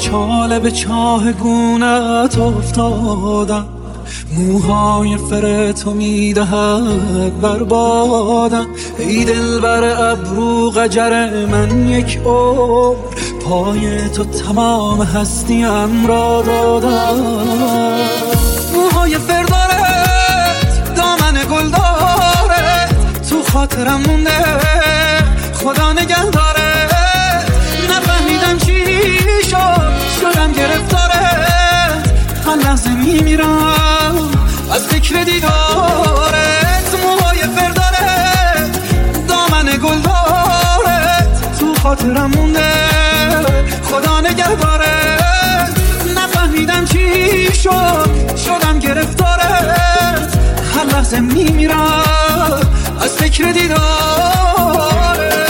چاله به چاه گونت افتادم، موهای فرتو میدهد بربادم. ای دلبر ابرو قجر من یک عمر، پای تو تمام هستیم را دادم. موهای فردارت دامن گل دارت، تو خاطرم مونده خدا نگهدارت. نفهمیدم چی شدم گرفتارت، هر لحظه میمیرم از فکر دیدارت. موهای فردارت دامن گل دارت، تو خاطرم مونده خدا نگهدارت. نفهمیدم چی شدم گرفتارت، هر لحظه میمیرم از فکر دیدارت.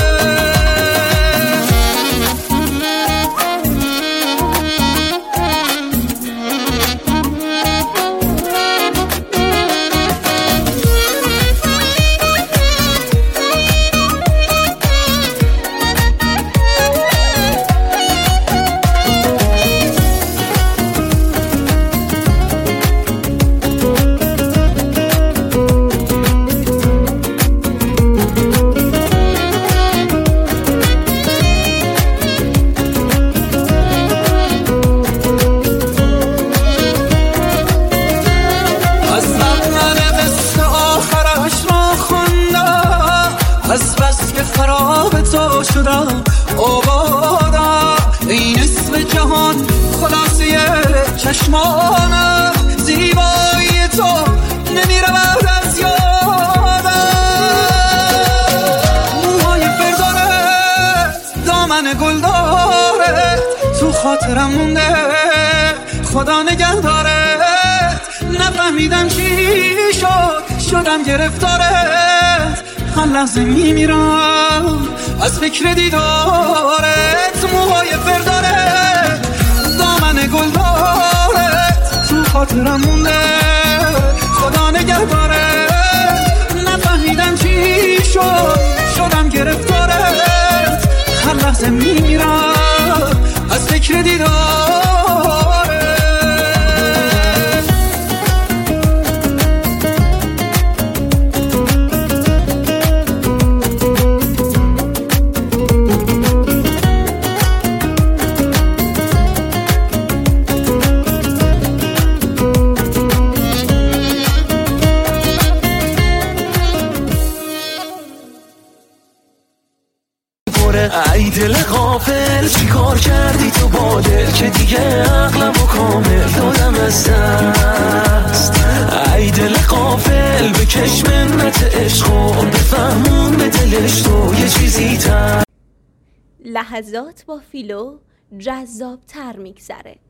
از بس که خراب تو شدم آبادم، این اسم جهان خلاصی چشمانم. زیبایی تو نمیرود از یادم. موهای فردارت دامن گل دارت، تو خاطرم مونده خدا نگهدارت. نفهمیدم چی شدم گرفتارت، هر لحظه میمیرم از فکر دیدارت. موهای فردارت دامن گل دارت، تو خاطرم مونده خدا نگهدارت. نفهمیدم چی شدم گرفتارت، هر لحظه میمیرم از فکر دیدارت. ای دل غافل چی کار کردی تو با دل که دیگه عقلمو کامل دادم از دست. ای دل غافل بکش منت عشق و بفهمون به دلش تو یه چیزی تر. لحظات با فیلو جذاب تر میگذره.